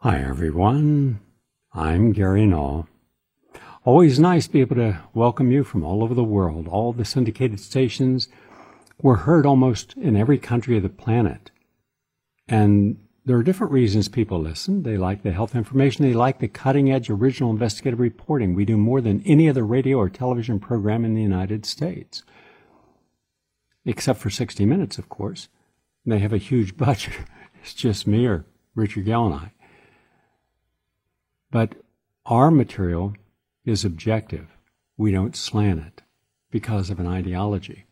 Hi everyone, I'm Gary Null. Always nice to be able to welcome you from all over the world. All the syndicated stations were heard almost in every country of the planet. And there are different reasons people listen. They like the health information. They like the cutting-edge original investigative reporting. We do more than any other radio or television program in the United States. Except for 60 Minutes, of course. And they have a huge budget. It's just me or Richard Gell and I. But our material is objective. We don't slant it because of an ideology.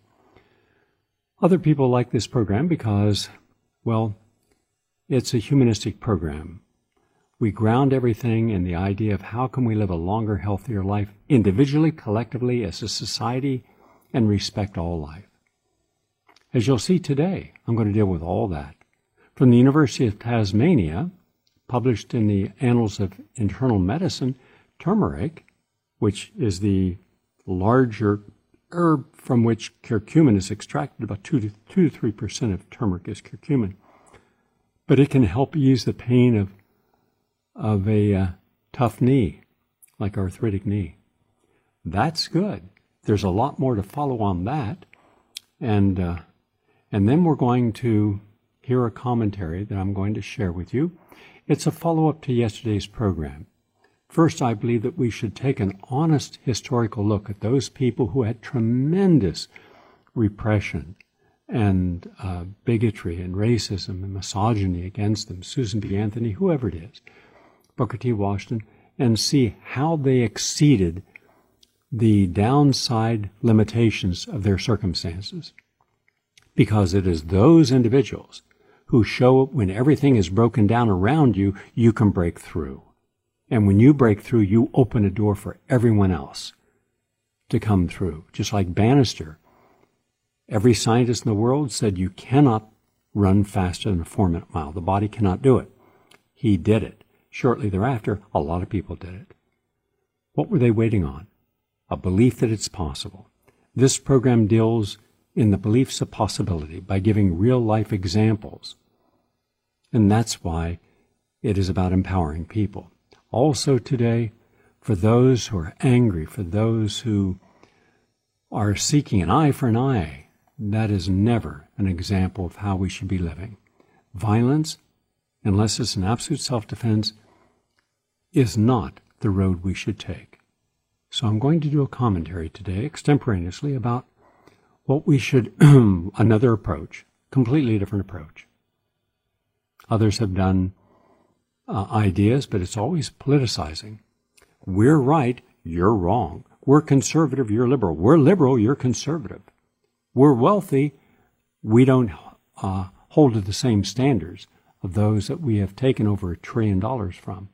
Other people like this program because, well, it's a humanistic program. We ground everything in the idea of how can we live a longer, healthier life individually, collectively, as a society, and respect all life. As you'll see today, I'm going to deal with all that. From the University of Tasmania, published in the Annals of Internal Medicine, turmeric, which is the larger herb from which curcumin is extracted, about 2 to 3% of turmeric is curcumin. But it can help ease the pain of a tough knee, like arthritic knee. That's good. There's a lot more to follow on that. And then we're going to hear a commentary that I'm going to share with you. It's a follow-up to yesterday's program. First, I believe that we should take an honest historical look at those people who had tremendous repression and bigotry and racism and misogyny against them, Susan B. Anthony, whoever it is, Booker T. Washington, and see how they exceeded the downside limitations of their circumstances. Because it is those individuals who show when everything is broken down around you, you can break through. And when you break through, you open a door for everyone else to come through. Just like Bannister. Every scientist in the world said you cannot run faster than a 4-minute mile. The body cannot do it. He did it. Shortly thereafter, a lot of people did it. What were they waiting on? A belief that it's possible. This program deals in the beliefs of possibility by giving real-life examples. And that's why it is about empowering people. Also today, for those who are angry, for those who are seeking an eye for an eye, that is never an example of how we should be living. Violence, unless it's an absolute self-defense, is not the road we should take. So I'm going to do a commentary today, extemporaneously, about what we should, another approach, completely different approach. Others have done ideas, but it's always politicizing. We're right, you're wrong. We're conservative, you're liberal. We're liberal, you're conservative. We're wealthy, we don't hold to the same standards of those that we have taken over $1 trillion from.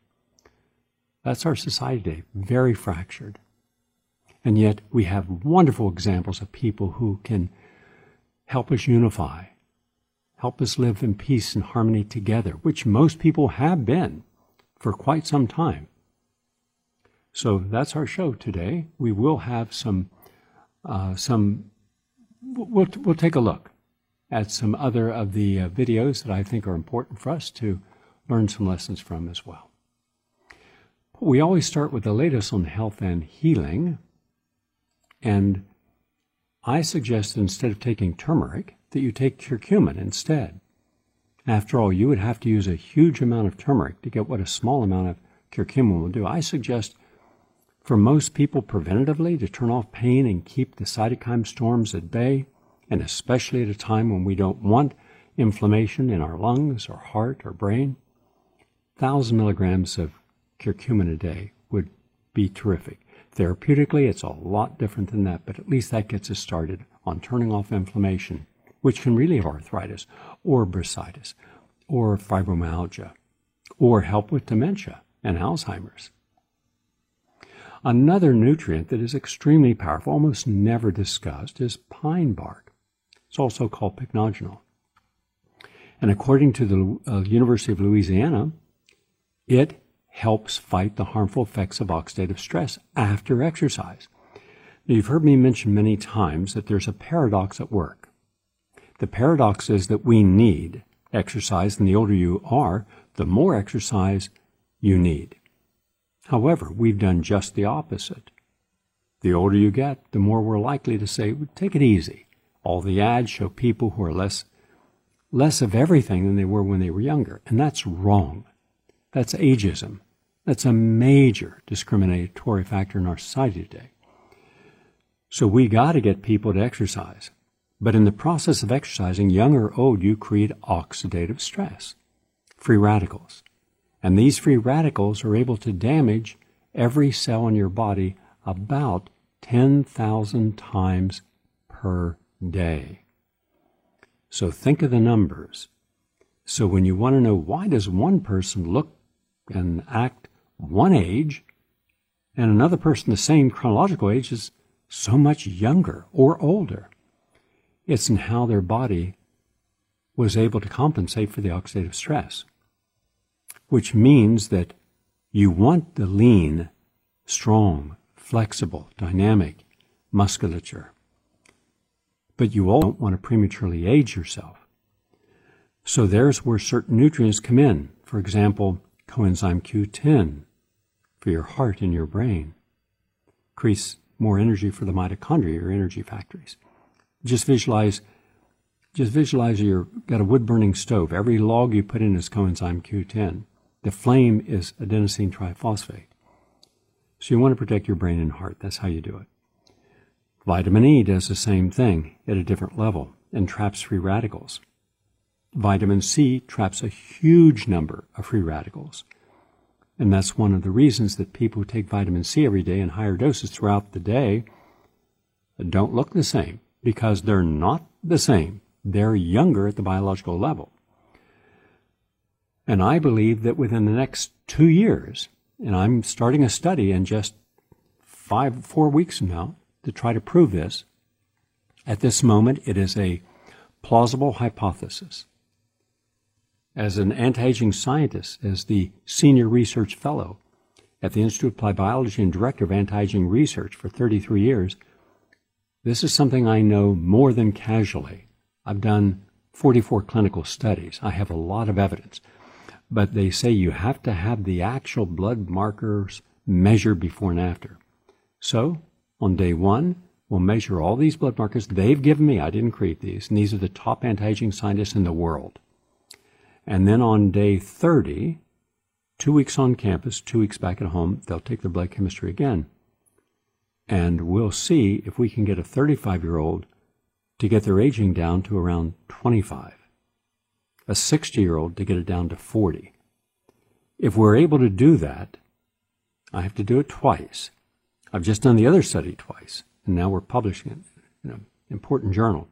That's our society today, very fractured. And yet we have wonderful examples of people who can help us unify, help us live in peace and harmony together, which most people have been for quite some time. So that's our show today. We will have we'll take a look at some other of the videos that I think are important for us to learn some lessons from as well. We always start with the latest on health and healing. And I suggest instead of taking turmeric, that you take curcumin instead. After all, you would have to use a huge amount of turmeric to get what a small amount of curcumin will do. I suggest for most people preventatively to turn off pain and keep the cytokine storms at bay, and especially at a time when we don't want inflammation in our lungs or heart or brain. 1,000 milligrams of curcumin a day would be terrific. Therapeutically, it's a lot different than that, but at least that gets us started on turning off inflammation, which can relieve arthritis, or bursitis, or fibromyalgia, or help with dementia and Alzheimer's. Another nutrient that is extremely powerful, almost never discussed, is pine bark. It's also called pycnogenol. And according to the University of Louisiana, it helps fight the harmful effects of oxidative stress after exercise. Now, you've heard me mention many times that there's a paradox at work. The paradox is that we need exercise, and the older you are, the more exercise you need. However, we've done just the opposite. The older you get, the more we're likely to say, take it easy. All the ads show people who are less of everything than they were when they were younger. And that's wrong. That's ageism. That's a major discriminatory factor in our society today. So we got to get people to exercise. But in the process of exercising, young or old, you create oxidative stress, free radicals. And these free radicals are able to damage every cell in your body about 10,000 times per day. So think of the numbers. So when you want to know why does one person look and act one age and another person the same chronological age is so much younger or older, it's in how their body was able to compensate for the oxidative stress. Which means that you want the lean, strong, flexible, dynamic musculature. But you all don't want to prematurely age yourself. So there's where certain nutrients come in. For example, coenzyme Q10 for your heart and your brain. Increase more energy for the mitochondria, your energy factories. Just visualize you've got a wood-burning stove. Every log you put in is coenzyme Q10. The flame is adenosine triphosphate. So you want to protect your brain and heart. That's how you do it. Vitamin E does the same thing at a different level and traps free radicals. Vitamin C traps a huge number of free radicals. And that's one of the reasons that people who take vitamin C every day in higher doses throughout the day don't look the same, because they're not the same. They're younger at the biological level. And I believe that within the next 2 years, and I'm starting a study in just 4 weeks from now to try to prove this. At this moment, it is a plausible hypothesis. As an anti-aging scientist, as the senior research fellow at the Institute of Applied Biology and director of anti-aging research for 33 years, this is something I know more than casually. I've done 44 clinical studies. I have a lot of evidence. But they say you have to have the actual blood markers measured before and after. So, on day 1, we'll measure all these blood markers they've given me. I didn't create these. And these are the top anti-aging scientists in the world. And then on day 30, 2 weeks on campus, 2 weeks back at home, they'll take their blood chemistry again. And we'll see if we can get a 35-year-old to get their aging down to around 25. A 60-year-old to get it down to 40. If we're able to do that, I have to do it twice. I've just done the other study twice, and now we're publishing it in an important journal.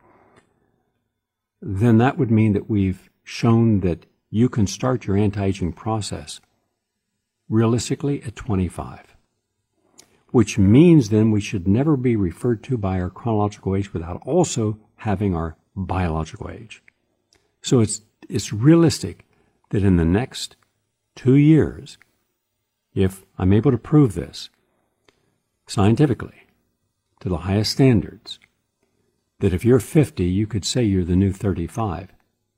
Then that would mean that we've shown that you can start your anti-aging process realistically at 25. Which means then we should never be referred to by our chronological age without also having our biological age. So it's realistic that in the next 2 years, if I'm able to prove this scientifically to the highest standards, that if you're 50, you could say you're the new 35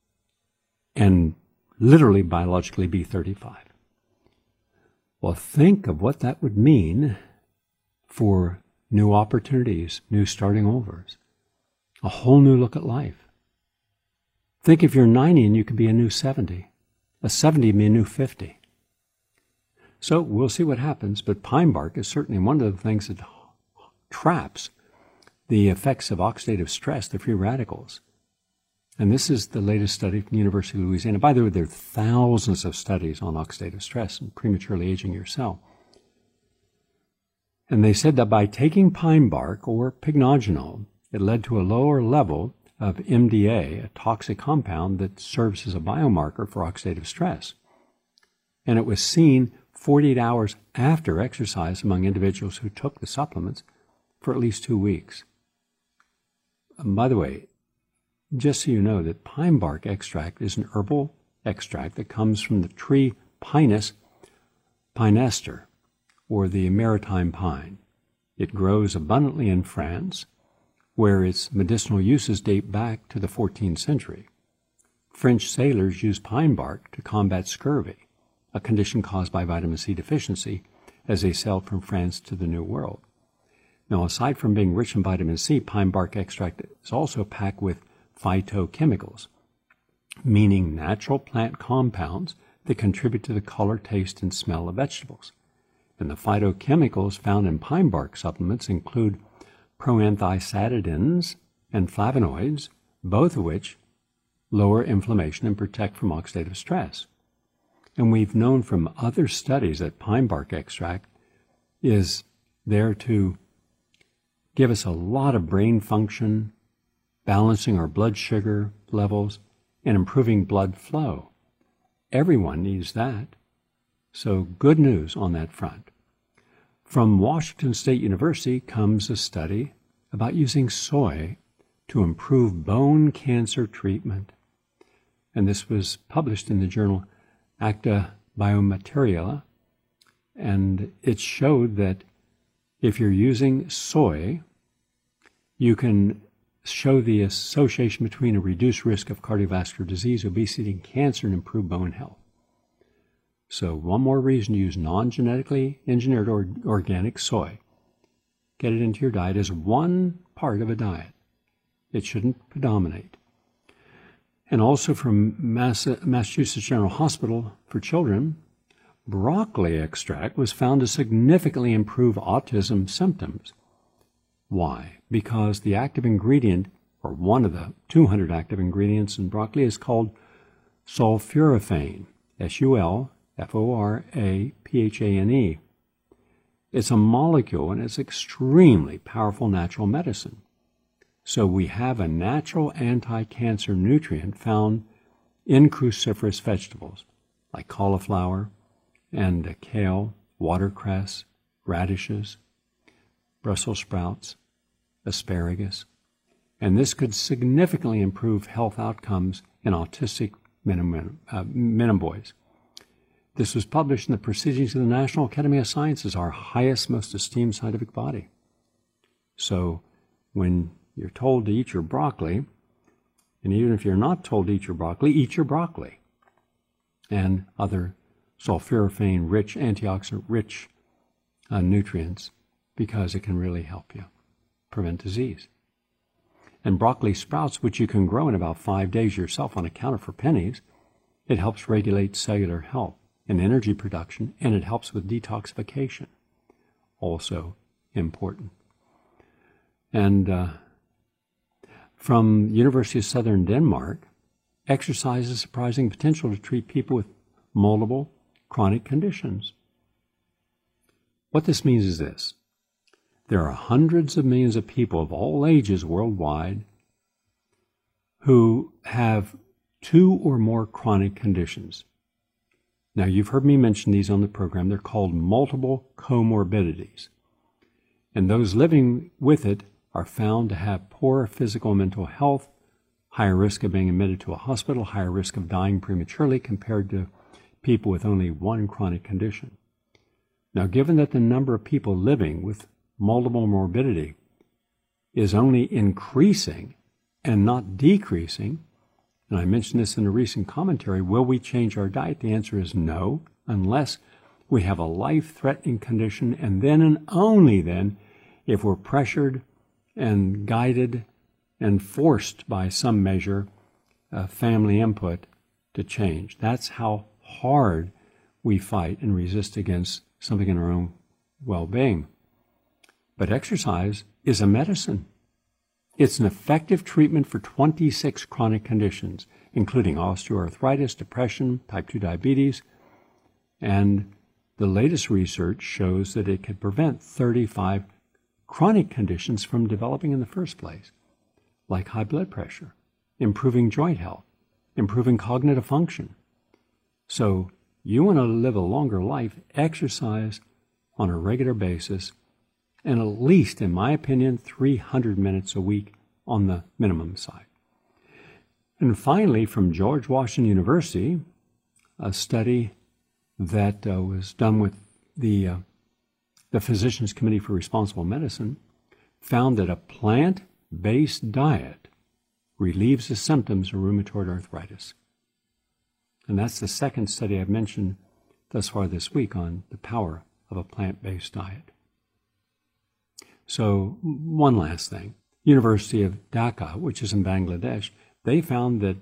and literally biologically be 35. Well, think of what that would mean for new opportunities, new starting overs, a whole new look at life. Think if you're 90 and you could be a new 70. A 70 be a new 50. So we'll see what happens, but pine bark is certainly one of the things that traps the effects of oxidative stress, the free radicals. And this is the latest study from the University of Louisiana. By the way, there are thousands of studies on oxidative stress and prematurely aging your cell. And they said that by taking pine bark or pycnogenol, it led to a lower level of MDA, a toxic compound that serves as a biomarker for oxidative stress. And it was seen 48 hours after exercise among individuals who took the supplements for at least 2 weeks. By the way, just so you know that pine bark extract is an herbal extract that comes from the tree Pinus pinester, or the maritime pine. It grows abundantly in France, where its medicinal uses date back to the 14th century. French sailors used pine bark to combat scurvy. a condition caused by vitamin C deficiency as they sailed from France to the New World. Now, aside from being rich in vitamin C, pine bark extract is also packed with phytochemicals, meaning natural plant compounds that contribute to the color, taste, and smell of vegetables. And the phytochemicals found in pine bark supplements include proanthocyanidins and flavonoids, both of which lower inflammation and protect from oxidative stress. And we've known from other studies that pine bark extract is there to give us a lot of brain function, balancing our blood sugar levels, and improving blood flow. Everyone needs that. So good news on that front. From Washington State University comes a study about using soy to improve bone cancer treatment. And this was published in the journal Acta Biomateria. And it showed that if you're using soy, you can show the association between a reduced risk of cardiovascular disease, obesity, and cancer, and improved bone health. So one more reason to use non-genetically engineered or organic soy. Get it into your diet as one part of a diet. It shouldn't predominate. And also from Massachusetts General Hospital for Children, broccoli extract was found to significantly improve autism symptoms. Why? Because the active ingredient, or one of the 200 active ingredients in broccoli, is called sulforaphane, S-U-L-F-O-R-A-P-H-A-N-E. It's a molecule, and it's extremely powerful natural medicine. So we have a natural anti-cancer nutrient found in cruciferous vegetables, like cauliflower and kale, watercress, radishes, Brussels sprouts, asparagus, and this could significantly improve health outcomes in autistic minim boys. This was published in the Proceedings of the National Academy of Sciences, our highest, most esteemed scientific body. So when you're told to eat your broccoli, and even if you're not told to eat your broccoli, and other sulforaphane-rich, antioxidant-rich nutrients, because it can really help you prevent disease. And broccoli sprouts, which you can grow in about 5 days yourself on a counter for pennies, it helps regulate cellular health and energy production, and it helps with detoxification. Also important. And from University of Southern Denmark, exercise has surprising potential to treat people with multiple chronic conditions. What this means is this. There are hundreds of millions of people of all ages worldwide who have 2 or more chronic conditions. Now, you've heard me mention these on the program. They're called multiple comorbidities. And those living with it are found to have poor physical and mental health, higher risk of being admitted to a hospital, higher risk of dying prematurely compared to people with only one chronic condition. Now, given that the number of people living with multiple morbidity is only increasing and not decreasing, and I mentioned this in a recent commentary, will we change our diet? The answer is no, unless we have a life-threatening condition, and then and only then if we're pressured and guided and forced by some measure, family input, to change. That's how hard we fight and resist against something in our own well-being. But exercise is a medicine. It's an effective treatment for 26 chronic conditions, including osteoarthritis, depression, type 2 diabetes, and the latest research shows that it could prevent 35 chronic conditions from developing in the first place, like high blood pressure, improving joint health, improving cognitive function. So you want to live a longer life, exercise on a regular basis, and at least, in my opinion, 300 minutes a week on the minimum side. And finally, from George Washington University, a study that was done with the Physicians Committee for Responsible Medicine found that a plant-based diet relieves the symptoms of rheumatoid arthritis. And that's the second study I've mentioned thus far this week on the power of a plant-based diet. So one last thing. University of Dhaka, which is in Bangladesh, they found that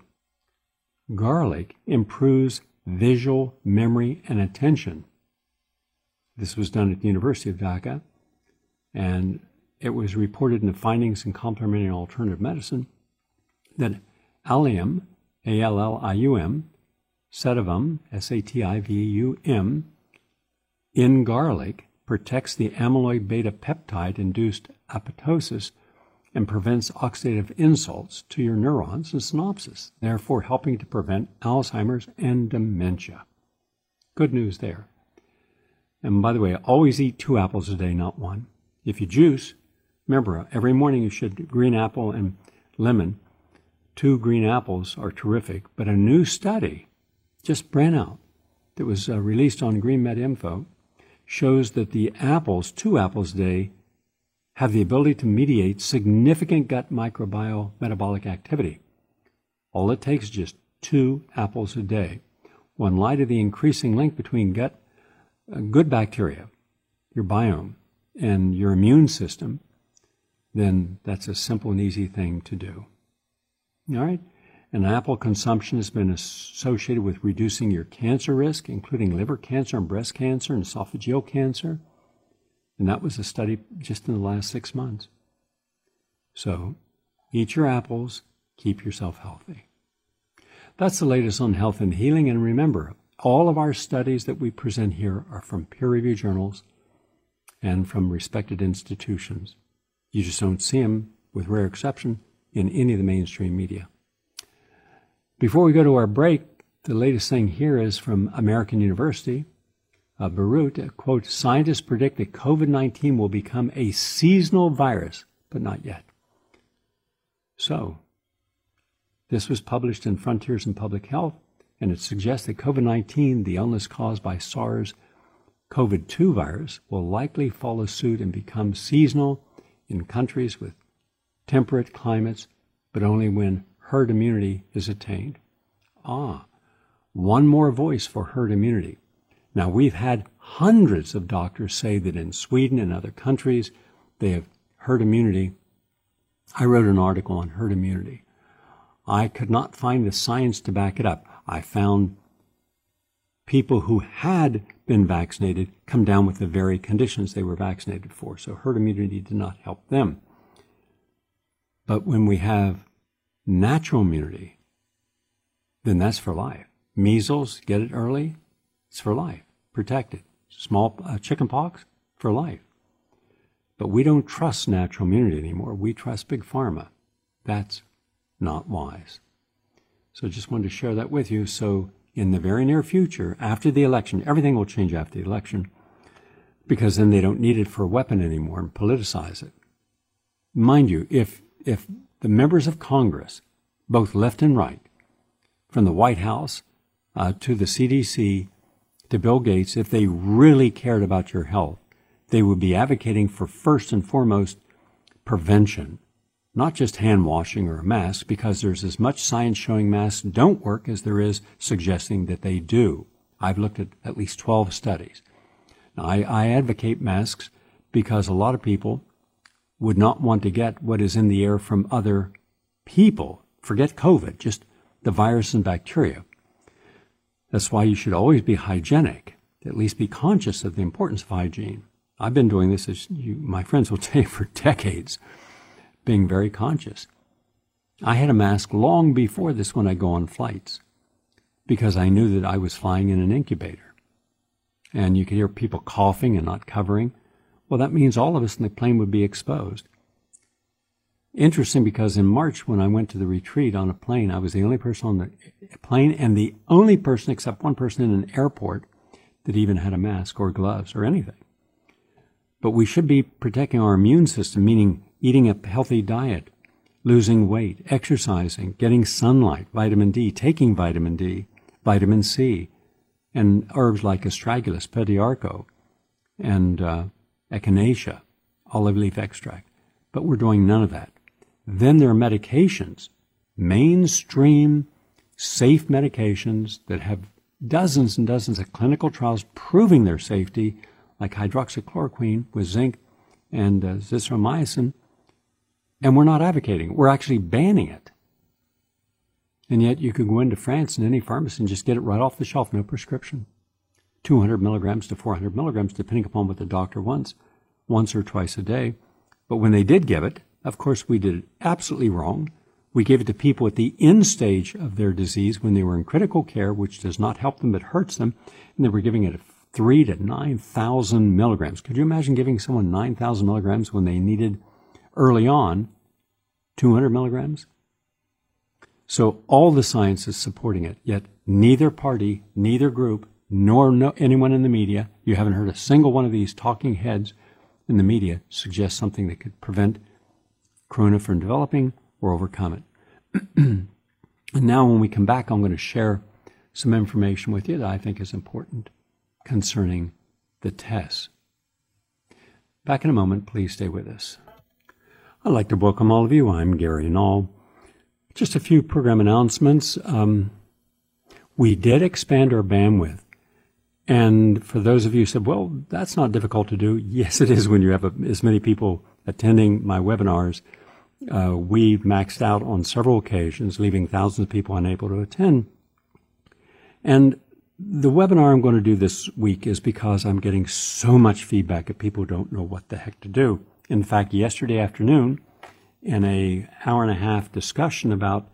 garlic improves visual memory and attention. This was done at the University of Dhaka, and it was reported in the findings in complementary and alternative medicine that allium, A-L-L-I-U-M, sativum, S-A-T-I-V-U-M, in garlic protects the amyloid beta peptide-induced apoptosis and prevents oxidative insults to your neurons and synapses, therefore helping to prevent Alzheimer's and dementia. Good news there. And by the way, always eat 2 apples a day, not 1. If you juice, remember, every morning you should green apple and lemon. 2 green apples are terrific, but a new study just ran out that was released on GreenMed Info shows that the apples, 2 apples a day, have the ability to mediate significant gut microbiome metabolic activity. All it takes is just 2 apples a day. Well, in light of the increasing link between gut, good bacteria, your biome, and your immune system, then that's a simple and easy thing to do. All right? And apple consumption has been associated with reducing your cancer risk, including liver cancer and breast cancer and esophageal cancer. And that was a study just in the last 6 months. So eat your apples, keep yourself healthy. That's the latest on health and healing. And remember, all of our studies that we present here are from peer-reviewed journals and from respected institutions. You just don't see them, with rare exception, in any of the mainstream media. Before we go to our break, the latest thing here is from American University, Beirut, quote, scientists predict that COVID-19 will become a seasonal virus, but not yet. So, this was published in Frontiers in Public Health, and it suggests that COVID-19, the illness caused by SARS-CoV-2 virus, will likely follow suit and become seasonal in countries with temperate climates, but only when herd immunity is attained. One more voice for herd immunity. Now, we've had hundreds of doctors say that in Sweden and other countries, they have herd immunity. I wrote an article on herd immunity. I could not find the science to back it up. I found people who had been vaccinated come down with the very conditions they were vaccinated for. So herd immunity did not help them. But when we have natural immunity, then that's for life. Measles, get it early, it's for life, protected. Small chicken pox, for life. But we don't trust natural immunity anymore. We trust Big Pharma. That's not wise. So just wanted to share that with you. So in the very near future, after the election, everything will change after the election, because then they don't need it for a weapon anymore and politicize it. Mind you, if the members of Congress, both left and right, from the White House to the CDC to Bill Gates, if they really cared about your health, they would be advocating for, first and foremost, prevention, not just hand washing or a mask, because there's as much science showing masks don't work as there is suggesting that they do. I've looked at least 12 studies. Now, I advocate masks because a lot of people would not want to get what is in the air from other people. Forget COVID, just the virus and bacteria. That's why you should always be hygienic, at least be conscious of the importance of hygiene. I've been doing this, as my friends will tell you, for decades, being very conscious. I had a mask long before this when I go on flights, because I knew that I was flying in an incubator. And you could hear people coughing and not covering. Well, that means all of us in the plane would be exposed. Interesting, because in March, when I went to the retreat on a plane, I was the only person on the plane and the only person, except one person in an airport, that even had a mask or gloves or anything. But we should be protecting our immune system, meaning eating a healthy diet, losing weight, exercising, getting sunlight, vitamin D, taking vitamin D, vitamin C, and herbs like astragalus, pediarco, and echinacea, olive leaf extract. But we're doing none of that. Then there are medications, mainstream, safe medications that have dozens and dozens of clinical trials proving their safety, like hydroxychloroquine with zinc and azithromycin, and we're not advocating. We're actually banning it. And yet you could go into France in any pharmacy and just get it right off the shelf, no prescription. 200 milligrams to 400 milligrams, depending upon what the doctor wants, once or twice a day. But when they did give it, of course, we did it absolutely wrong. We gave it to people at the end stage of their disease when they were in critical care, which does not help them but hurts them, and they were giving it 3,000 to 9,000 milligrams. Could you imagine giving someone 9,000 milligrams when they needed early on 200 milligrams? So all the science is supporting it, yet neither party, neither group, nor anyone in the media, you haven't heard a single one of these talking heads in the media suggest something that could prevent corona from developing or overcome it. And now when we come back, I'm going to share some information with you that I think is important concerning the tests. Back in a moment, please stay with us. I'd like to welcome all of you. I'm Gary Null. Just a few program announcements. We did expand our bandwidth. And for those of you who said, well, that's not difficult to do. Yes, it is when you have as many people attending my webinars. We maxed out on several occasions, leaving thousands of people unable to attend. And the webinar I'm going to do this week is because I'm getting so much feedback that people don't know what the heck to do. In fact, yesterday afternoon, in an hour-and-a-half discussion about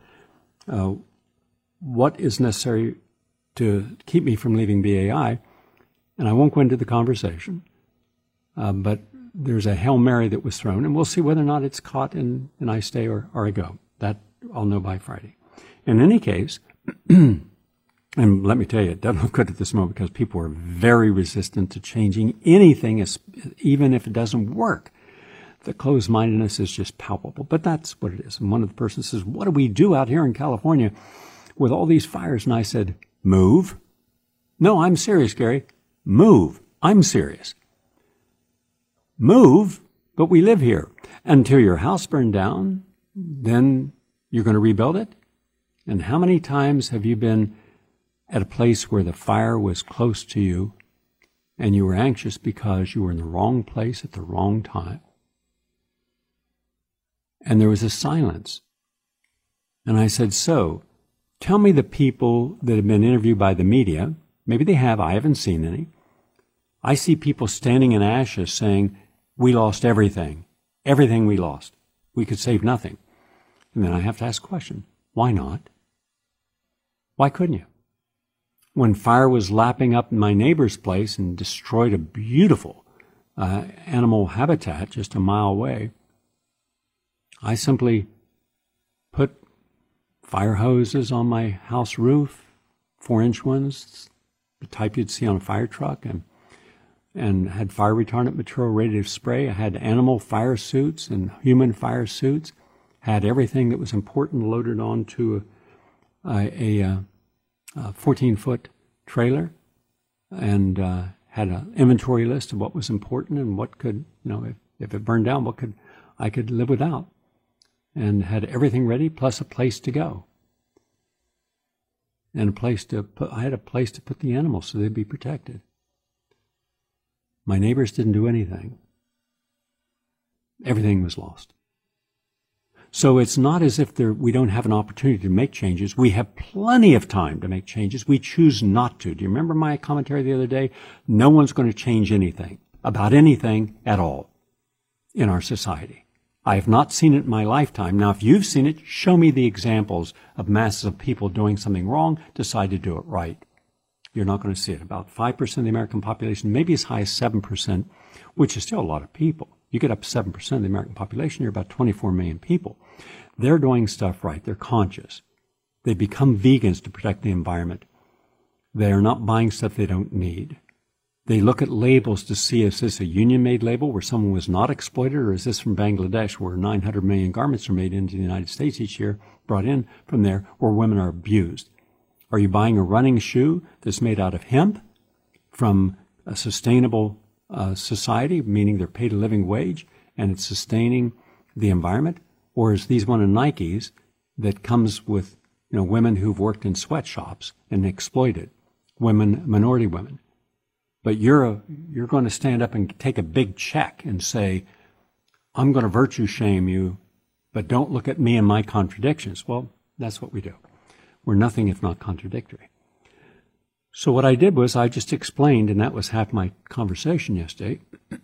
what is necessary to keep me from leaving BAI, and I won't go into the conversation, but there's a Hail Mary that was thrown, and we'll see whether or not it's caught and I stay or I go. That I'll know by Friday. In any case, and let me tell you, it doesn't look good at this moment because people are very resistant to changing anything, even if it doesn't work. The closed-mindedness is just palpable, but that's what it is. And one of the persons says, what do we do out here in California with all these fires? And I said, move. No, I'm serious, Gary. Move. I'm serious. Move, but we live here. Until your house burned down, then you're going to rebuild it? And how many times have you been at a place where the fire was close to you and you were anxious because you were in the wrong place at the wrong time? And there was a silence. And I said, so, tell me the people that have been interviewed by the media. Maybe they have. I haven't seen any. I see people standing in ashes saying, we lost everything. Everything we lost. We could save nothing. And then I have to ask a question. Why not? Why couldn't you? When fire was lapping up my neighbor's place and destroyed a beautiful animal habitat just a mile away, I simply put fire hoses on my house roof, 4-inch ones, the type you'd see on a fire truck, and had fire retardant material ready to spray. I had animal fire suits and human fire suits, had everything that was important loaded onto a 14-foot trailer, and had an inventory list of what was important and what could, if it burned down, what could I could live without. And had everything ready, plus a place to go. And I had a place to put the animals so they'd be protected. My neighbors didn't do anything. Everything was lost. So it's not as if we don't have an opportunity to make changes. We have plenty of time to make changes. We choose not to. Do you remember my commentary the other day? No one's going to change anything, about anything at all, in our society. I have not seen it in my lifetime. Now, if you've seen it, show me the examples of masses of people doing something wrong, decide to do it right. You're not going to see it. About 5% of the American population, maybe as high as 7%, which is still a lot of people. You get up to 7% of the American population, you're about 24 million people. They're doing stuff right. They're conscious. They become vegans to protect the environment. They are not buying stuff they don't need. They look at labels to see, is this a union-made label where someone was not exploited, or is this from Bangladesh where 900 million garments are made into the United States each year, brought in from there, where women are abused? Are you buying a running shoe that's made out of hemp from a sustainable society, meaning they're paid a living wage and it's sustaining the environment? Or is these one of Nike's that comes with women who've worked in sweatshops and exploited? women, minority women. But you're going to stand up and take a big check and say, I'm going to virtue shame you, but don't look at me and my contradictions. Well, that's what we do. We're nothing if not contradictory. So what I did was I just explained, and that was half my conversation yesterday,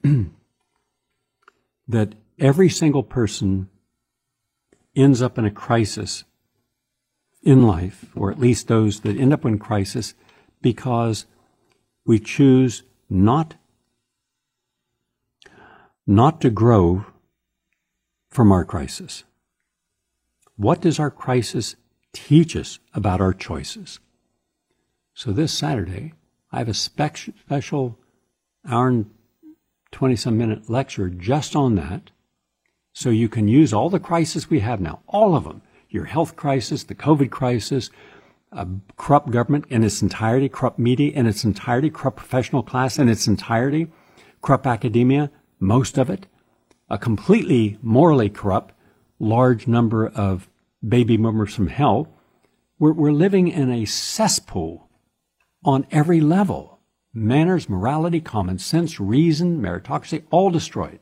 that every single person ends up in a crisis in life, or at least those that end up in crisis, because we choose not to grow from our crisis. What does our crisis teach us about our choices? So this Saturday, I have a special hour and 20-some minute lecture just on that, so you can use all the crises we have now, all of them, your health crisis, the COVID crisis, corrupt government in its entirety, corrupt media in its entirety, corrupt professional class in its entirety, corrupt academia, most of it, a completely morally corrupt large number of baby boomers from hell. We're living in a cesspool on every level. Manners, morality, common sense, reason, meritocracy, all destroyed.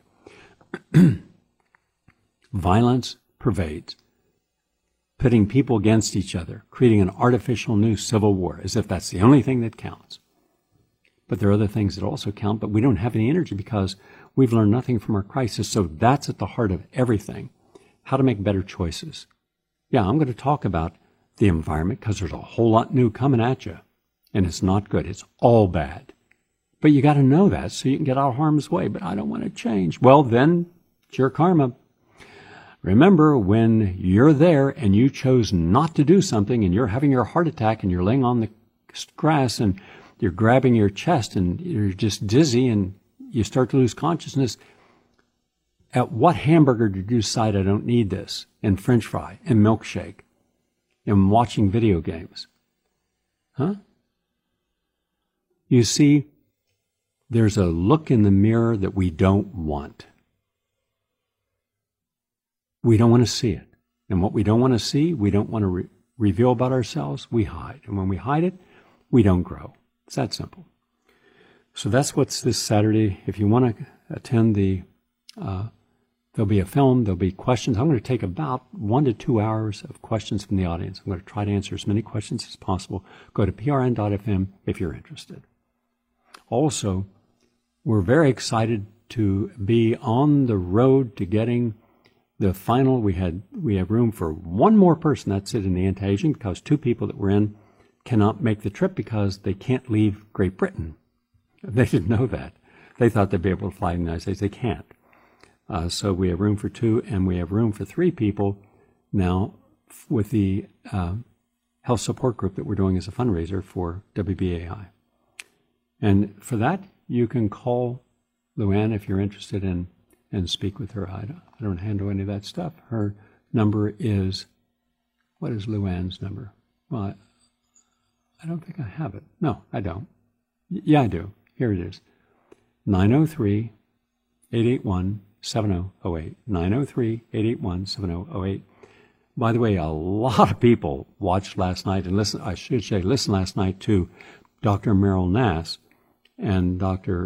Violence pervades, pitting people against each other, creating an artificial new civil war, as if that's the only thing that counts. But there are other things that also count, but we don't have any energy because we've learned nothing from our crisis. So that's at the heart of everything, how to make better choices. Yeah, I'm going to talk about the environment because there's a whole lot new coming at you, and it's not good. It's all bad. But you got to know that so you can get out of harm's way. But I don't want to change. Well, then it's your karma. Remember, when you're there and you chose not to do something and you're having your heart attack and you're laying on the grass and you're grabbing your chest and you're just dizzy and you start to lose consciousness, at what hamburger did you decide I don't need this? And French fry and milkshake and watching video games? Huh? You see, there's a look in the mirror that we don't want. We don't want to see it. And what we don't want to see, we don't want to reveal about ourselves, we hide. And when we hide it, we don't grow. It's that simple. So that's what's this Saturday. If you want to attend there'll be a film, there'll be questions. I'm going to take about 1 to 2 hours of questions from the audience. I'm going to try to answer as many questions as possible. Go to prn.fm if you're interested. Also, we're very excited to be on the road to getting the final. We have room for one more person. That's it in the anti-aging, because 2 people that were in cannot make the trip because they can't leave Great Britain. They didn't know that. They thought they'd be able to fly in the United States. They can't. So we have room for 2, and we have room for 3 people now with the health support group that we're doing as a fundraiser for WBAI. And for that, you can call Luann if you're interested in and speak with her. I don't handle any of that stuff. Her number is, what is Luann's number? Well, I don't think I have it. No, I don't. Yeah, I do. Here it is. 903-881-7008. 903-881-7008. By the way, a lot of people watched last night and listened last night to Dr. Meryl Nass and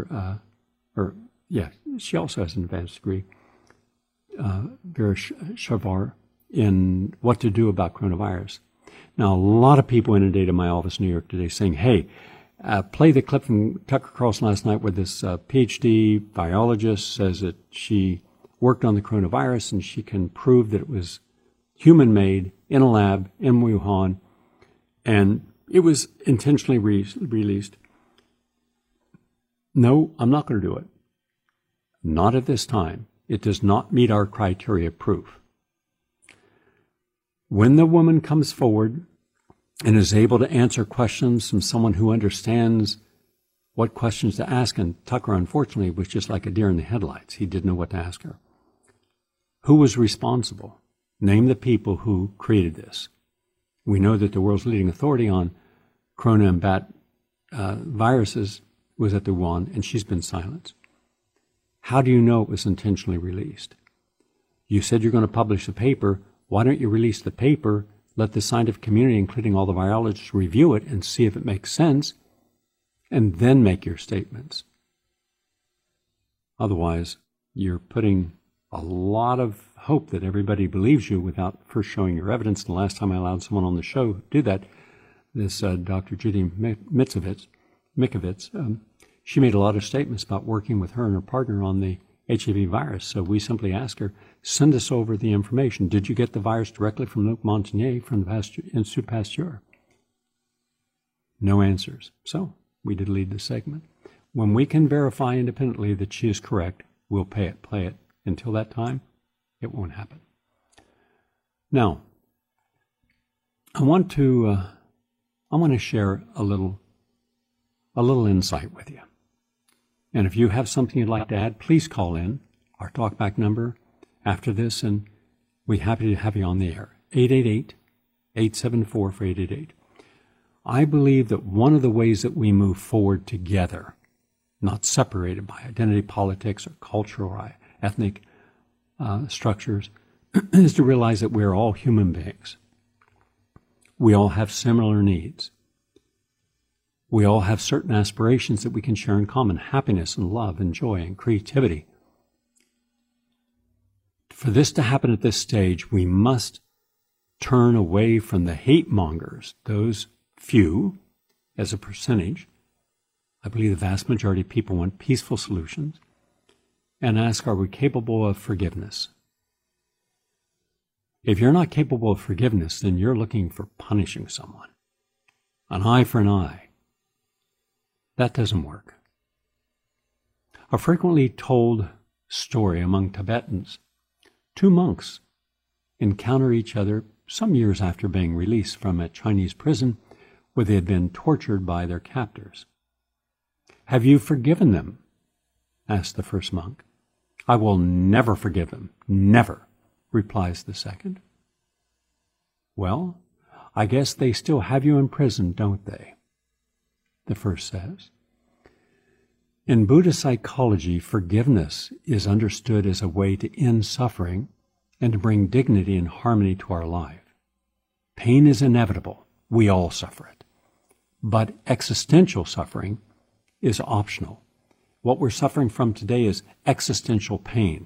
she also has an advanced degree, Vera Shavar, in what to do about coronavirus. Now, a lot of people inundated my office in New York today saying, hey, play the clip from Tucker Carlson last night where this PhD biologist says that she worked on the coronavirus and she can prove that it was human-made in a lab in Wuhan and it was intentionally released. No, I'm not going to do it. Not at this time. It does not meet our criteria of proof. When the woman comes forward and is able to answer questions from someone who understands what questions to ask, and Tucker, unfortunately, was just like a deer in the headlights. He didn't know what to ask her. Who was responsible? Name the people who created this. We know that the world's leading authority on corona and bat viruses was at the Wuhan, and she's been silenced. How do you know it was intentionally released? You said you're going to publish the paper. Why don't you release the paper, let the scientific community, including all the virologists, review it and see if it makes sense, and then make your statements. Otherwise, you're putting a lot of hope that everybody believes you without first showing your evidence. The last time I allowed someone on the show do that, this Dr. Judy Mikovits, she made a lot of statements about working with her and her partner on the HIV virus. So we simply asked her, send us over the information. Did you get the virus directly from Luc Montagnier from the Institut Pasteur? No answers. So we deleted the segment. When we can verify independently that she is correct, we'll play it. Until that time, it won't happen. Now, I want to share a little insight with you. And if you have something you'd like to add, please call in our talkback number after this, and we're happy to have you on the air. 888-874-4888. I believe that one of the ways that we move forward together, not separated by identity politics or cultural or ethnic structures, is to realize that we're all human beings. We all have similar needs. We all have certain aspirations that we can share in common: happiness and love and joy and creativity. For this to happen at this stage, we must turn away from the hate mongers, those few as a percentage. I believe the vast majority of people want peaceful solutions, and ask, are we capable of forgiveness? If you're not capable of forgiveness, then you're looking for punishing someone. An eye for an eye. That doesn't work. A frequently told story among Tibetans: 2 monks encounter each other some years after being released from a Chinese prison where they had been tortured by their captors. Have you forgiven them? Asked the first monk. I will never forgive them. Never, replies the second. Well, I guess they still have you in prison, don't they? The first says. In Buddhist psychology, forgiveness is understood as a way to end suffering and to bring dignity and harmony to our life. Pain is inevitable. We all suffer it. But existential suffering is optional. What we're suffering from today is existential pain,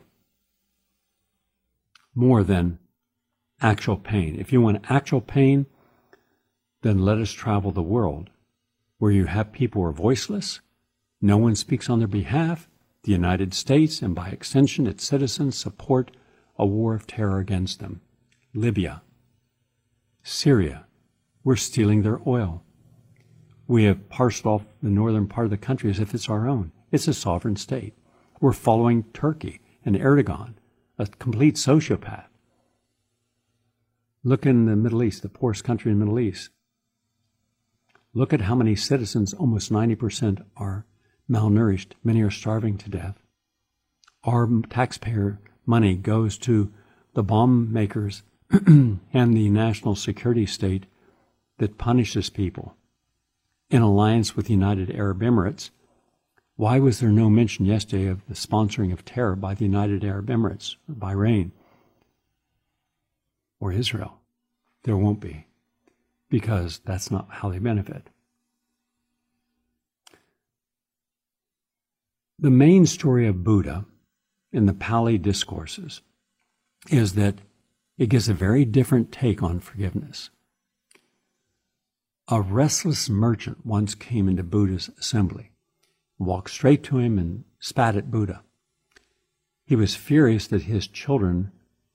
more than actual pain. If you want actual pain, then let us travel the world where you have people who are voiceless, no one speaks on their behalf. The United States, and by extension its citizens, support a war of terror against them. Libya, Syria, we're stealing their oil. We have parceled off the northern part of the country as if it's our own. It's a sovereign state. We're following Turkey and Erdogan, a complete sociopath. Look in the Middle East, the poorest country in the Middle East. Look at how many citizens, almost 90%, are malnourished. Many are starving to death. Our taxpayer money goes to the bomb makers and the national security state that punishes people in alliance with the United Arab Emirates. Why was there no mention yesterday of the sponsoring of terror by the United Arab Emirates, or Bahrain, or Israel? There won't be, because that's not how they benefit. The main story of Buddha in the Pali discourses is that it gives a very different take on forgiveness. A restless merchant once came into Buddha's assembly, walked straight to him and spat at Buddha. He was furious that his children,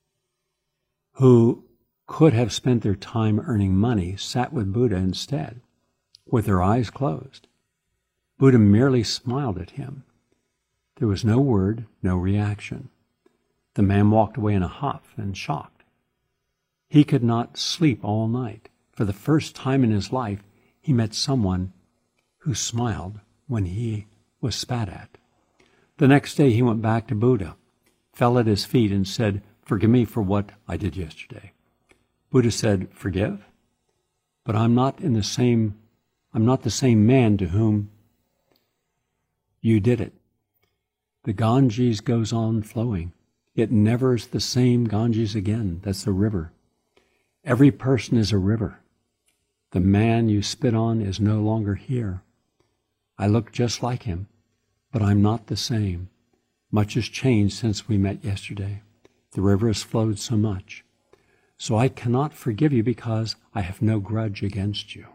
who could have spent their time earning money, sat with Buddha instead, with their eyes closed. Buddha merely smiled at him. There was no word, no reaction. The man walked away in a huff and shocked. He could not sleep all night. For the first time in his life, he met someone who smiled when he was spat at. The next day he went back to Buddha, fell at his feet and said, "Forgive me for what I did yesterday." Buddha said, "Forgive? But I'm not the same man to whom you did it. The Ganges goes on flowing. It never is the same Ganges again. That's the river. Every person is a river. The man you spit on is no longer here. I look just like him, but I'm not the same. Much has changed since we met yesterday. The river has flowed so much. So I cannot forgive you because I have no grudge against you.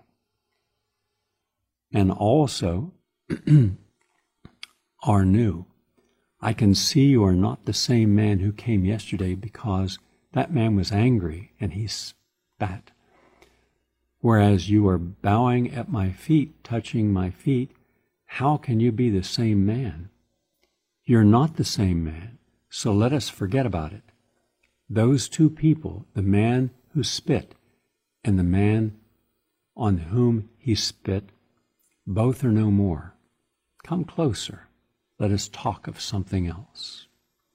And also are new. I can see you are not the same man who came yesterday because that man was angry and he spat. Whereas you are bowing at my feet, touching my feet, how can you be the same man? You're not the same man, so let us forget about it. Those two people, the man who spit and the man on whom he spit, both are no more. Come closer. Let us talk of something else.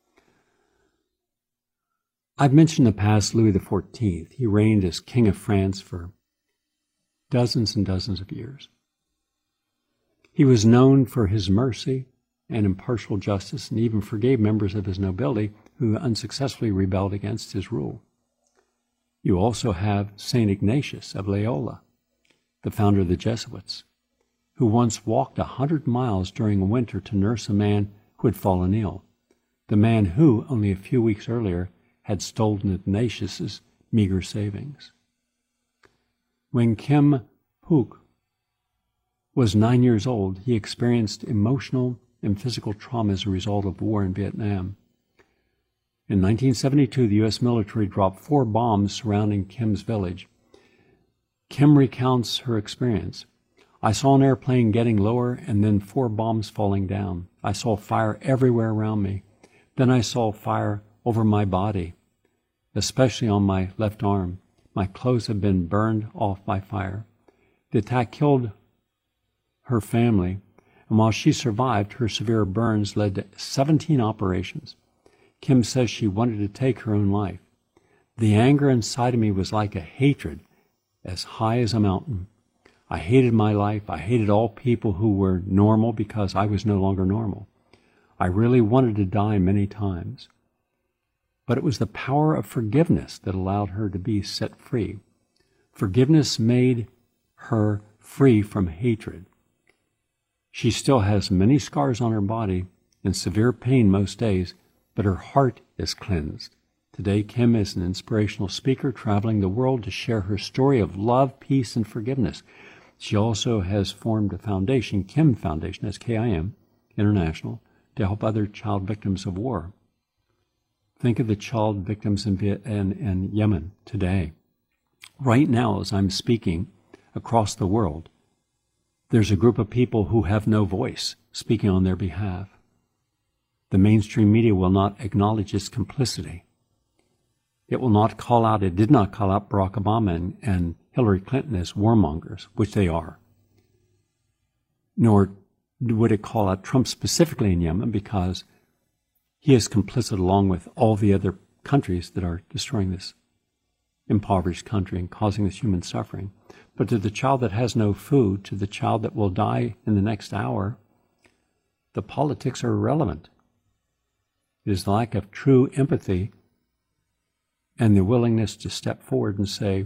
I've mentioned in the past Louis XIV. He reigned as King of France for dozens and dozens of years. He was known for his mercy and impartial justice, and even forgave members of his nobility who unsuccessfully rebelled against his rule. You also have St. Ignatius of Loyola, the founder of the Jesuits, who once walked 100 miles during a winter to nurse a man who had fallen ill, the man who, only a few weeks earlier, had stolen Ignatius's meager savings. When Kim Phuc was 9 years old, he experienced emotional and physical trauma as a result of war in Vietnam. In 1972, the U.S. military dropped 4 bombs surrounding Kim's village. Kim recounts her experience. I saw an airplane getting lower and then 4 bombs falling down. I saw fire everywhere around me. Then I saw fire over my body, especially on my left arm. My clothes had been burned off by fire. The attack killed her family, and while she survived, her severe burns led to 17 operations. Kim says she wanted to take her own life. The anger inside of me was like a hatred as high as a mountain. I hated my life. I hated all people who were normal because I was no longer normal. I really wanted to die many times. But it was the power of forgiveness that allowed her to be set free. Forgiveness made her free from hatred. She still has many scars on her body and severe pain most days, but her heart is cleansed. Today, Kim is an inspirational speaker traveling the world to share her story of love, peace, and forgiveness. She also has formed a foundation, Kim Foundation, S-K-I-M, International, to help other child victims of war. Think of the child victims in Yemen today. Right now, as I'm speaking across the world, there's a group of people who have no voice speaking on their behalf. The mainstream media will not acknowledge its complicity. It will not call out, it did not call out Barack Obama and Hillary Clinton as warmongers, which they are. Nor would it call out Trump specifically in Yemen because he is complicit along with all the other countries that are destroying this impoverished country and causing this human suffering. But to the child that has no food, to the child that will die in the next hour, the politics are irrelevant. It is the lack of true empathy and the willingness to step forward and say,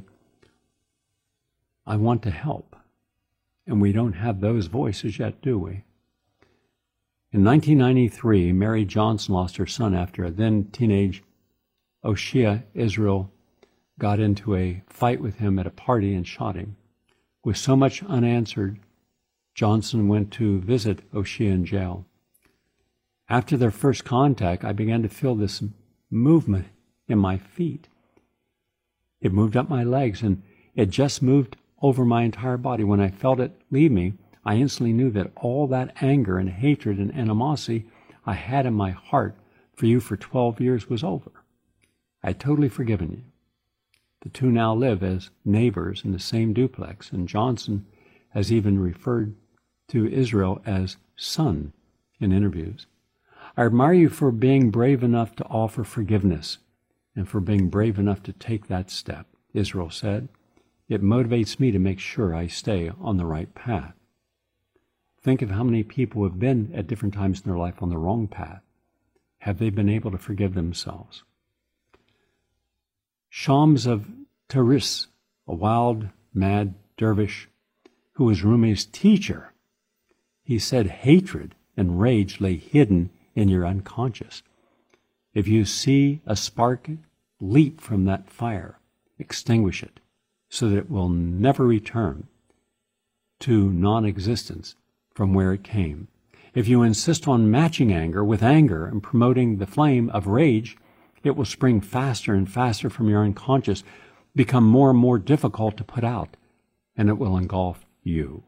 I want to help. And we don't have those voices yet, do we? In 1993, Mary Johnson lost her son after a then teenage Oshia Israel got into a fight with him at a party and shot him. With so much unanswered, Johnson went to visit Oshia in jail. After their first contact, I began to feel this movement in my feet. It moved up my legs, and it just moved over my entire body. When I felt it leave me, I instantly knew that all that anger and hatred and animosity I had in my heart for you for 12 years was over. I had totally forgiven you. The two now live as neighbors in the same duplex, and Johnson has even referred to Israel as son in interviews. I admire you for being brave enough to offer forgiveness and for being brave enough to take that step, Israel said. It motivates me to make sure I stay on the right path. Think of how many people have been at different times in their life on the wrong path. Have they been able to forgive themselves? Shams of Tabriz, a wild, mad dervish who was Rumi's teacher, He said hatred and rage lay hidden in your unconscious. If you see a spark leap from that fire, extinguish it so that it will never return to non-existence from where it came. If you insist on matching anger with anger and promoting the flame of rage, it will spring faster and faster from your unconscious, become more and more difficult to put out, and it will engulf you.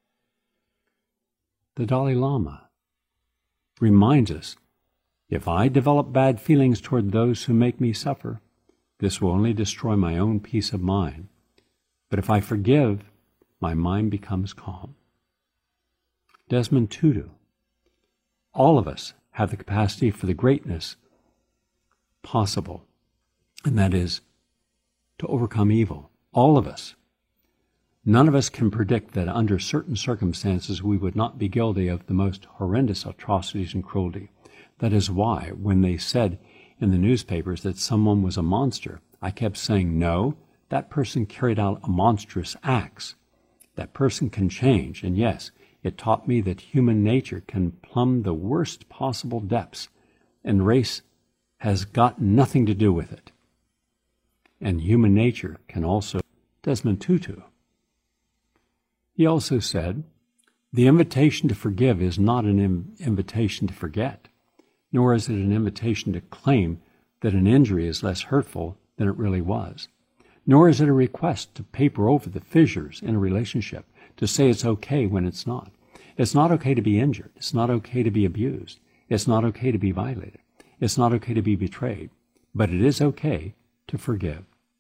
The Dalai Lama reminds us, if I develop bad feelings toward those who make me suffer, this will only destroy my own peace of mind. But if I forgive, my mind becomes calm. Desmond Tutu. All of us have the capacity for the greatness possible, and that is to overcome evil. All of us. None of us can predict that under certain circumstances we would not be guilty of the most horrendous atrocities and cruelty. That is why, when they said in the newspapers that someone was a monster, I kept saying, no, that person carried out a monstrous act. That person can change, and yes, it taught me that human nature can plumb the worst possible depths, and race has got nothing to do with it. And human nature can also. Desmond Tutu. He also said, the invitation to forgive is not an invitation to forget, nor is it an invitation to claim that an injury is less hurtful than it really was, nor is it a request to paper over the fissures in a relationship, to say it's okay when it's not. It's not okay to be injured. It's not okay to be abused. It's not okay to be violated. It's not okay to be betrayed. But it is okay to forgive.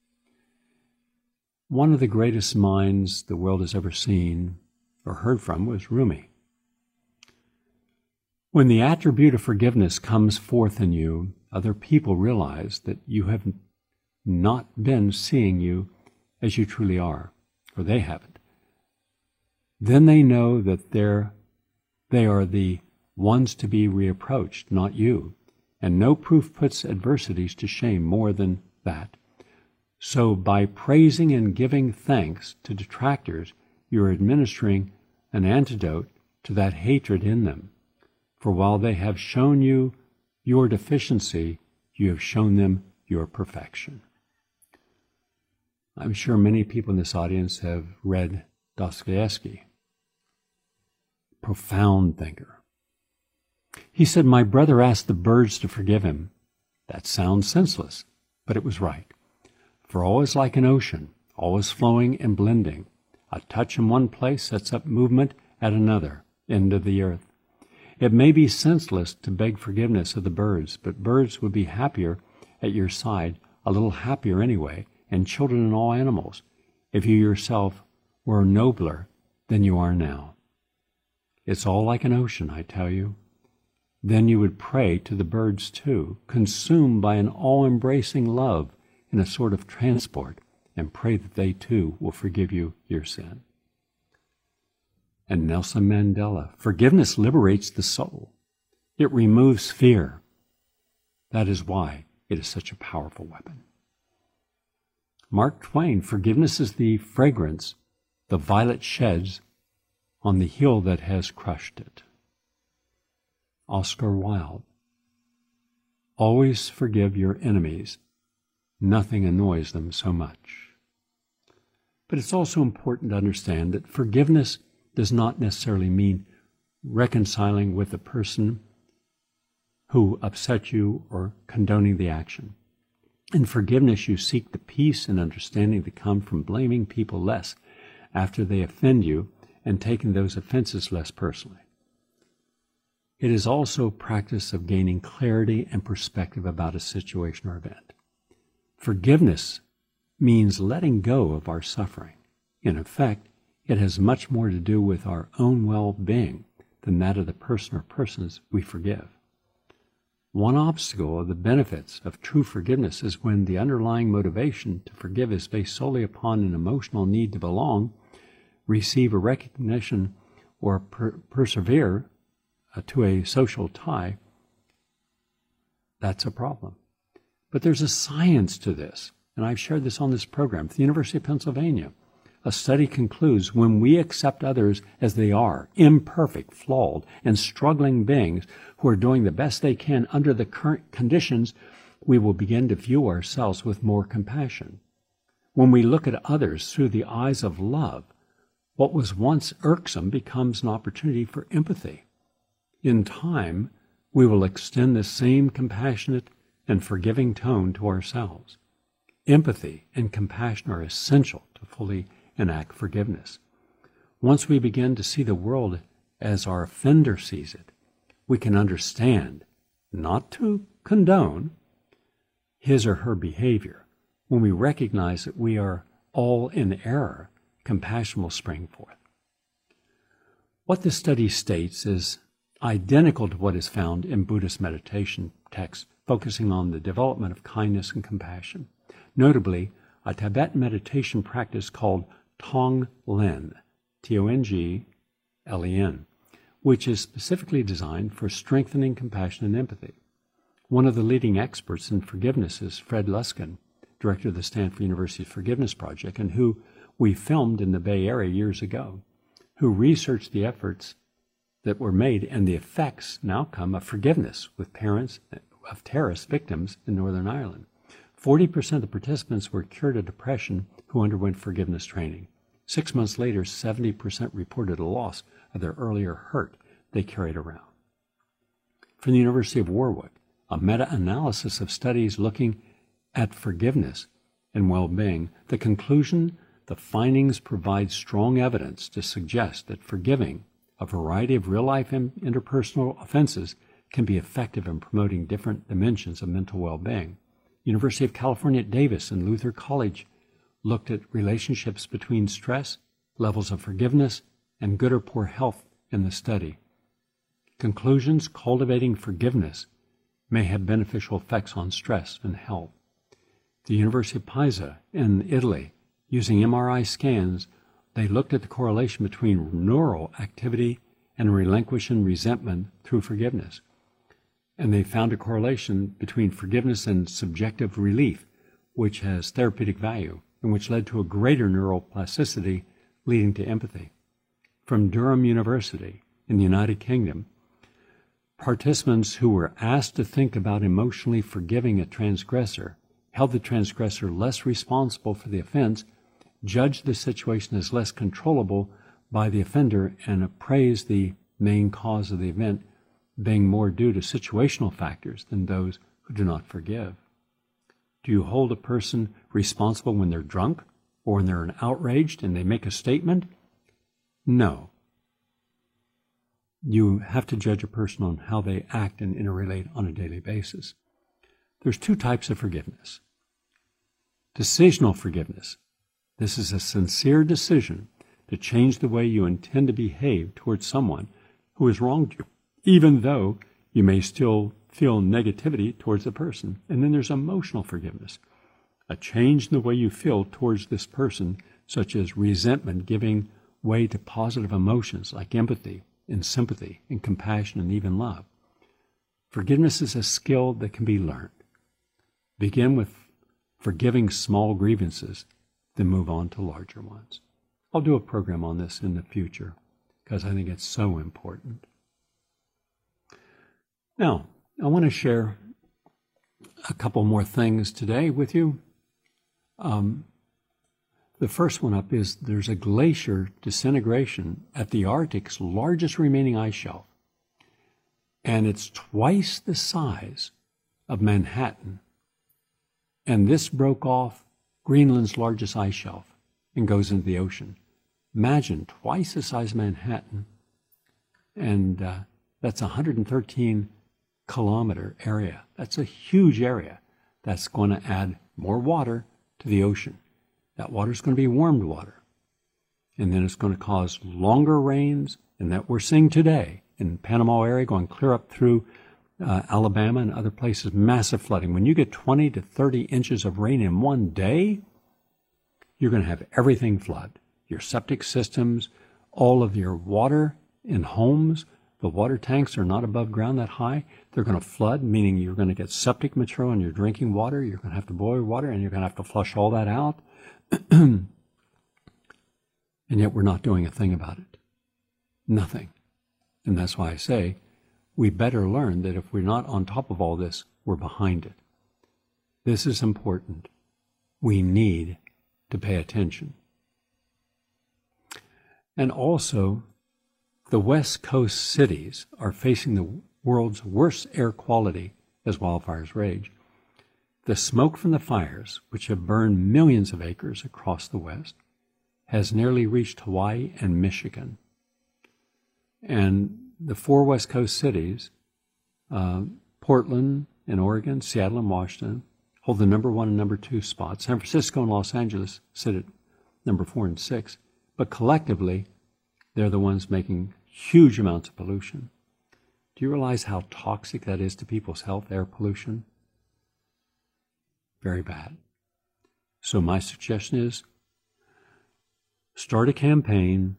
One of the greatest minds the world has ever seen or heard from was Rumi. When the attribute of forgiveness comes forth in you, other people realize that you have not been seeing you as you truly are, or they haven't. Then they know that they are the ones to be reapproached, not you. And no proof puts adversities to shame more than that. So by praising and giving thanks to detractors, you are administering an antidote to that hatred in them. For while they have shown you your deficiency, you have shown them your perfection. I'm sure many people in this audience have read Dostoevsky, profound thinker. He said, my brother asked the birds to forgive him. That sounds senseless, but it was right. For all is like an ocean, always flowing and blending. A touch in one place sets up movement at another end of the earth. It may be senseless to beg forgiveness of the birds, but birds would be happier at your side, a little happier anyway, and children and all animals, if you yourself were nobler than you are now. It's all like an ocean, I tell you. Then you would pray to the birds too, consumed by an all-embracing love in a sort of transport, and pray that they too will forgive you your sin. And Nelson Mandela, forgiveness liberates the soul. It removes fear. That is why it is such a powerful weapon. Mark Twain, forgiveness is the fragrance the violet sheds on the heel that has crushed it. Oscar Wilde, always forgive your enemies. Nothing annoys them so much. But it's also important to understand that forgiveness does not necessarily mean reconciling with the person who upset you or condoning the action. In forgiveness, you seek the peace and understanding that come from blaming people less after they offend you and taking those offenses less personally. It is also a practice of gaining clarity and perspective about a situation or event. Forgiveness means letting go of our suffering. In effect, it has much more to do with our own well-being than that of the person or persons we forgive. One obstacle of the benefits of true forgiveness is when the underlying motivation to forgive is based solely upon an emotional need to belong, receive a recognition, or persevere to a social tie. That's a problem. But there's a science to this, and I've shared this on this program at the University of Pennsylvania, a study concludes when we accept others as they are, imperfect, flawed, and struggling beings who are doing the best they can under the current conditions, we will begin to view ourselves with more compassion. When we look at others through the eyes of love, what was once irksome becomes an opportunity for empathy. In time, we will extend the same compassionate and forgiving tone to ourselves. Empathy and compassion are essential to fully enact forgiveness. Once we begin to see the world as our offender sees it, we can understand, not to condone, his or her behavior. When we recognize that we are all in error, compassion will spring forth. What this study states is identical to what is found in Buddhist meditation texts focusing on the development of kindness and compassion. Notably, a Tibetan meditation practice called Tonglen, Tonglen, which is specifically designed for strengthening compassion and empathy. One of the leading experts in forgiveness is Fred Luskin, director of the Stanford University Forgiveness Project, and who we filmed in the Bay Area years ago, who researched the efforts that were made and the effects and outcome of forgiveness with parents of terrorist victims in Northern Ireland. 40% of the participants were cured of depression who underwent forgiveness training. 6 months later, 70% reported a loss of their earlier hurt they carried around. From the University of Warwick, a meta-analysis of studies looking at forgiveness and well-being, the conclusion, the findings provide strong evidence to suggest that forgiving a variety of real-life interpersonal offenses can be effective in promoting different dimensions of mental well-being. University of California at Davis and Luther College looked at relationships between stress, levels of forgiveness, and good or poor health in the study. Conclusions: cultivating forgiveness may have beneficial effects on stress and health. The University of Pisa in Italy, using MRI scans, they looked at the correlation between neural activity and relinquishing resentment through forgiveness. And they found a correlation between forgiveness and subjective relief, which has therapeutic value, and which led to a greater neural plasticity, leading to empathy. From Durham University in the United Kingdom, participants who were asked to think about emotionally forgiving a transgressor held the transgressor less responsible for the offense, judged the situation as less controllable by the offender, and appraised the main cause of the event being more due to situational factors than those who do not forgive. Do you hold a person responsible when they're drunk or when they're outraged and they make a statement? No. You have to judge a person on how they act and interrelate on a daily basis. There's two types of forgiveness. Decisional forgiveness. This is a sincere decision to change the way you intend to behave towards someone who has wronged you, even though you may still feel negativity towards the person. And then there's emotional forgiveness, a change in the way you feel towards this person, such as resentment giving way to positive emotions like empathy and sympathy and compassion and even love. Forgiveness is a skill that can be learned. Begin with forgiving small grievances, then move on to larger ones. I'll do a program on this in the future because I think it's so important. Now, I want to share a couple more things today with you. The first one up is there's a glacier disintegration at the Arctic's largest remaining ice shelf. And it's twice the size of Manhattan. And this broke off Greenland's largest ice shelf and goes into the ocean. Imagine twice the size of Manhattan. And that's a 113-kilometer area. That's a huge area. That's going to add more water to the ocean. That water is going to be warmed water. And then it's going to cause longer rains, and that we're seeing today in Panama area, going clear up through Alabama and other places, massive flooding. When you get 20 to 30 inches of rain in one day, you're going to have everything flood. Your septic systems, all of your water in homes, the water tanks are not above ground that high. They're going to flood, meaning you're going to get septic material in your drinking water. You're going to have to boil water, and you're going to have to flush all that out. And yet we're not doing a thing about it. Nothing. And that's why I say we better learn that if we're not on top of all this, we're behind it. This is important. We need to pay attention. And also, the West Coast cities are facing the world's worst air quality as wildfires rage. The smoke from the fires, which have burned millions of acres across the West, has nearly reached Hawaii and Michigan. And the 4 West Coast cities, Portland in Oregon, Seattle and Washington, hold the number 1 and number 2 spots. San Francisco and Los Angeles sit at number 4 and 6. But collectively, they're the ones making huge amounts of pollution. Do you realize how toxic that is to people's health, air pollution? Very bad. So my suggestion is start a campaign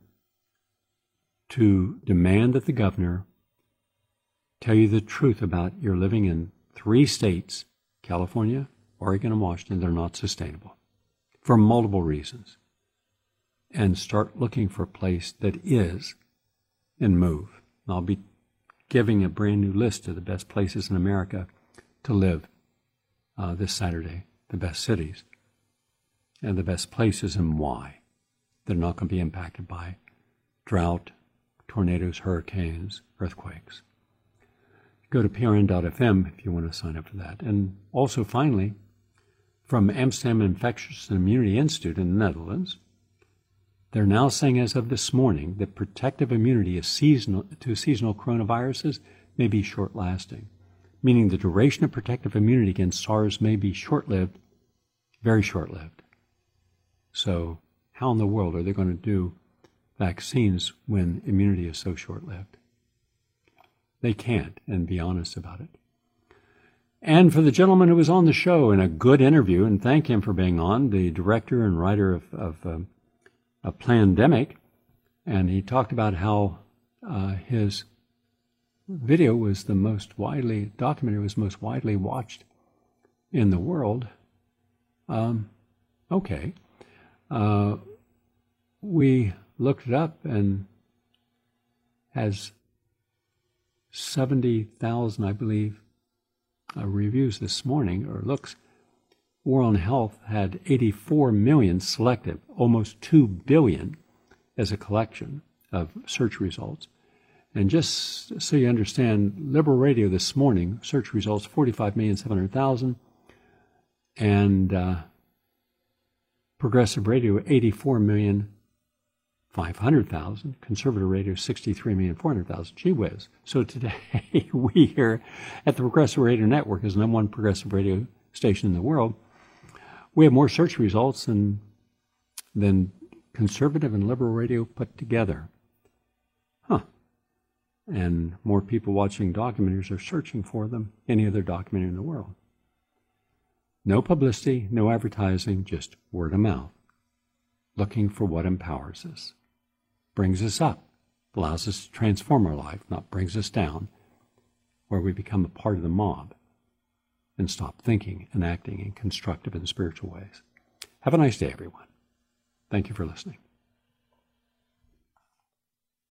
to demand that the governor tell you the truth about you're living in 3 states, California, Oregon, and Washington, that are not sustainable for multiple reasons. And start looking for a place that is, and move. And I'll be giving a brand new list of the best places in America to live this Saturday, the best cities, and the best places and why. They're not going to be impacted by drought, tornadoes, hurricanes, earthquakes. Go to prn.fm if you want to sign up for that. And also, finally, from Amsterdam Infectious and Immunity Institute in the Netherlands, they're now saying as of this morning that protective immunity is seasonal coronaviruses may be short-lasting, meaning the duration of protective immunity against SARS may be short-lived, very short-lived. So how in the world are they going to do vaccines when immunity is so short-lived? They can't, and be honest about it. And for the gentleman who was on the show in a good interview, and thank him for being on, the director and writer of a Plandemic, and he talked about how his video was the most widely, documentary was most widely watched in the world. Okay. We looked it up and has 70,000, I believe, reviews this morning, or looks. War on Health had 84 million selective, almost 2 billion as a collection of search results. And just so you understand, Liberal Radio this morning, search results 45,700,000, and Progressive Radio 84,500,000, Conservative Radio 63,400,000. Gee whiz. So today we here at the Progressive Radio Network, as number 1 progressive radio station in the world, we have more search results than conservative and liberal radio put together. And more people watching documentaries are searching for them than any other documentary in the world. No publicity, no advertising, just word of mouth. Looking for what empowers us, brings us up, allows us to transform our life, not brings us down, where we become a part of the mob and stop thinking and acting in constructive and spiritual ways. Have a nice day, everyone. Thank you for listening.